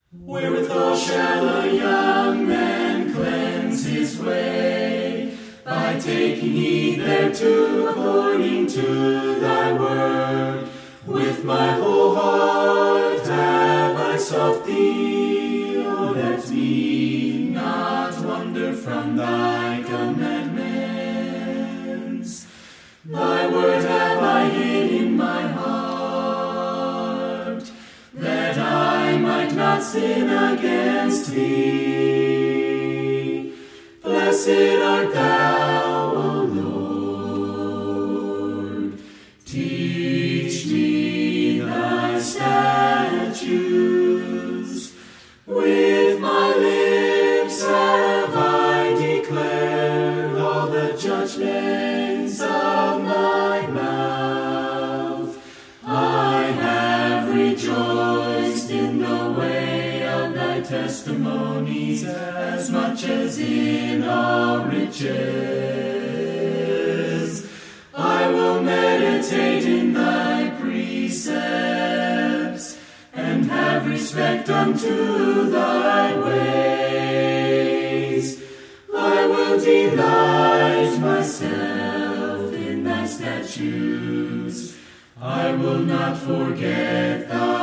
Wherewithal shall a young man cleanse his way? By taking heed thereto according to thy word. With my whole heart have I sought thee, O let me not wander from thy commandments. Thy word have I hid in my heart, that I might not sin against thee. Blessed art thou, O Lord. Teach me thy statutes. With my lips have I declared all the judgments of thy mouth. I have rejoiced in the way of thy testimonies as much as in all riches. I will meditate in thy precepts and have respect unto thy ways. I will delight myself in thy statutes. I will not forget thy